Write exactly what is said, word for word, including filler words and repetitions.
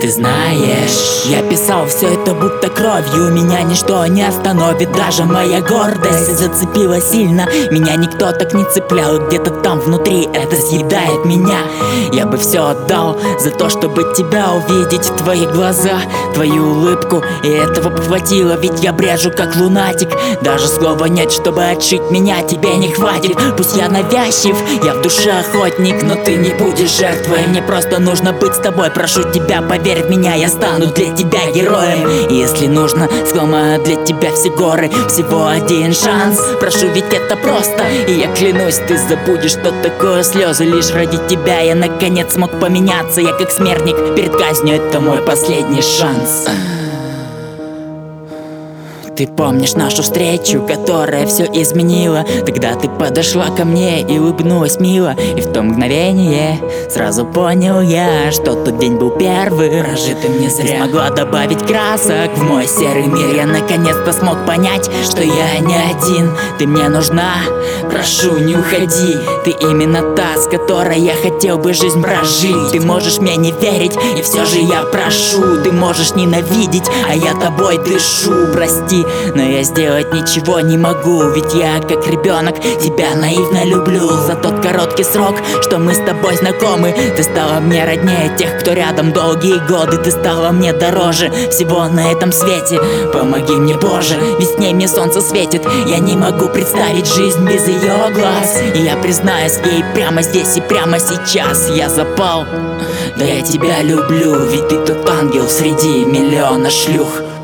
ты знаешь, я писал все это будто кровью. Меня ничто не остановит, даже моя гордость зацепила сильно. Меня никто так не цеплял, где-то там внутри это съедает меня. Я бы все отдал за то, чтобы тебя увидеть, твои глаза, твою улыбку. И этого бы хватило, ведь я брежу как лунатик. Даже слова нет, чтобы отшить меня, тебе не хватит. Пусть я навязчив, я в душе охотник, но ты не будешь жертвой. Мне просто нужно быть с тобой, прошу тебя, поверь в меня, я стану для тебя героем. И если нужно, сломаю для тебя все горы. Всего один шанс, прошу, ведь это просто. И я клянусь, ты забудешь, что такое слезы. Лишь ради тебя я наконец смог поменяться. Я как смертник перед казнью, это мой последний шанс. Ты помнишь нашу встречу, которая все изменила? Тогда ты подошла ко мне и улыбнулась мило. И в то мгновение сразу понял я, что тот день был первый, прожитый мне зря. Ты смогла добавить красок в мой серый мир. Я наконец-то смог понять, что я не один. Ты мне нужна, прошу, не уходи. Ты именно та, с которой я хотел бы жизнь прожить. Ты можешь мне не верить, и все же я прошу. Ты можешь ненавидеть, а я тобой дышу. Прости, но я сделать ничего не могу, ведь я как ребенок тебя наивно люблю. За тот короткий срок, что мы с тобой знакомы, ты стала мне роднее тех, кто рядом долгие годы. Ты стала мне дороже всего на этом свете. Помоги мне, Боже, ведь с ней мне солнце светит. Я не могу представить жизнь без ее глаз. И я признаюсь ей прямо здесь и прямо сейчас. Я запал, да я тебя люблю, ведь ты тот ангел среди миллиона шлюх.